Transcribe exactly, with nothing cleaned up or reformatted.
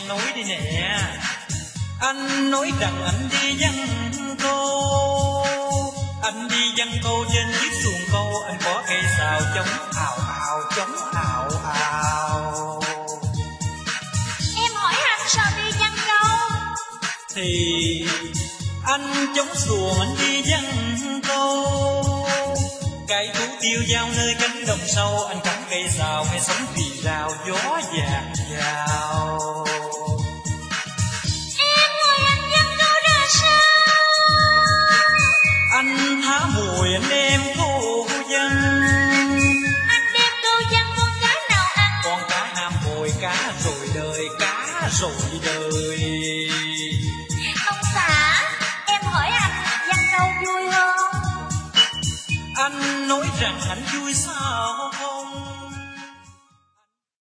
nói đi nè. Anh nói rằng anh đi văn câu, anh đi văn câu trên chiếc xuồng câu, anh có cây sào chống ào ào chống ào ào. Em hỏi anh sao đi văn câu? Thì anh chống xuồng anh đi văn câu, cây thú tiêu giao nơi cánh đồng sâu, anh cắm cây sào hay sống vì rào gió vàng vào. Em hỏi anh văn câu ra sao? Anh thả mùi anh đem câu văn, Anh đem câu văn con cá nào ăn? con cá ham mồi cá rồi đời, cá rồi đời.